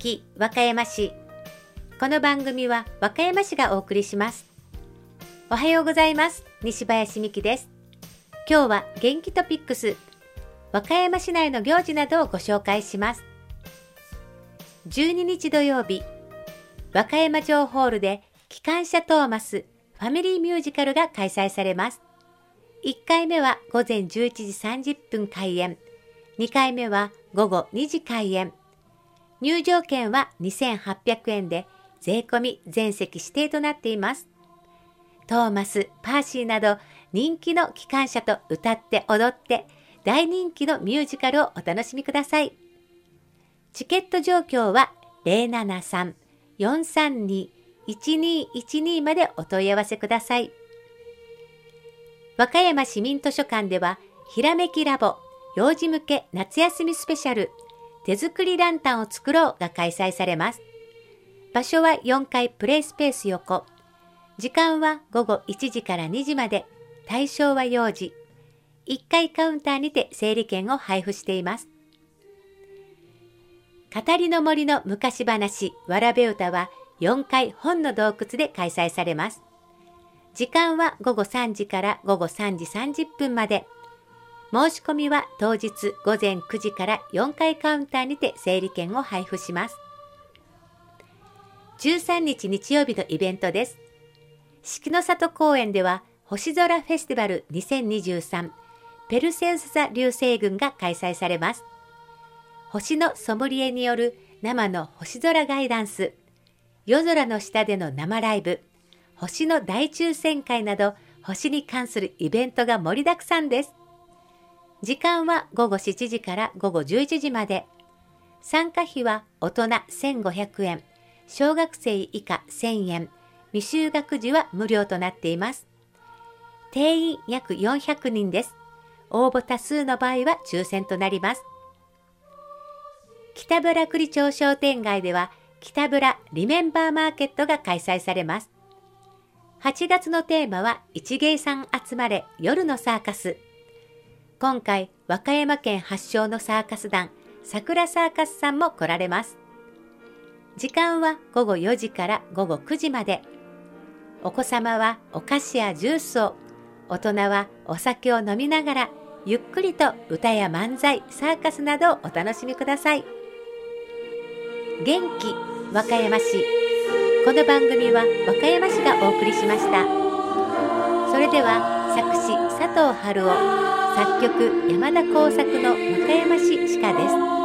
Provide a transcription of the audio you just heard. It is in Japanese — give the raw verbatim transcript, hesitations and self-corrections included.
気和歌山市。この番組は和歌山市がお送りします。おはようございます。西林美希です。今日は元気トピックス、和歌山市内の行事などをご紹介します。じゅうににち土曜日、和歌山城ホールで機関車トーマスファミリーミュージカルが開催されます。いっかいめは午前じゅういちじさんじゅっぷん開演、にかいめは午後にじ開演。入場券はにせんはっぴゃくえんで税込み全席指定となっています。トーマス、パーシーなど人気の機関車と歌って踊って大人気のミュージカルをお楽しみください。チケット状況は ゼロななさん よんさんに いちにいちに までお問い合わせください。和歌山市民図書館ではひらめきラボ幼児向け夏休みスペシャル手作りランタンを作ろうが開催されます。場所はよんかいプレイスペース横。時間は午後いちじからにじまで。対象は幼児。いっかいカウンターにて整理券を配布しています。語りの森の昔話わらべ歌はよんかい本の洞窟で開催されます。時間は午後さんじから午後さんじさんじゅっぷんまで。申し込みは当日午前くじからよんかいカウンターにて整理券を配布します。じゅうさんにち日曜日のイベントです。四季の里公園では星空フェスティバルにせんにじゅうさんペルセウス座流星群が開催されます。星のソムリエによる生の星空ガイダンス、夜空の下での生ライブ、星の大抽選会など星に関するイベントが盛りだくさんです。時間は午後しちじから午後じゅういちじまで。参加費は大人せんごひゃくえん、小学生以下せんえん、未就学児は無料となっています。定員約よんひゃくにんです。応募多数の場合は抽選となります。北村栗町商店街では北村リメンバーマーケットが開催されます。はちがつのテーマは一芸さん集まれ夜のサーカス。今回和歌山県発祥のサーカス団桜サーカスさんも来られます。時間は午後よじから午後くじまで。お子様はお菓子やジュースを、大人はお酒を飲みながらゆっくりと歌や漫才、サーカスなどをお楽しみください。元気和歌山市。この番組は和歌山市がお送りしました。それでは作詞佐藤春夫、作曲山田耕作の和歌山市歯科です。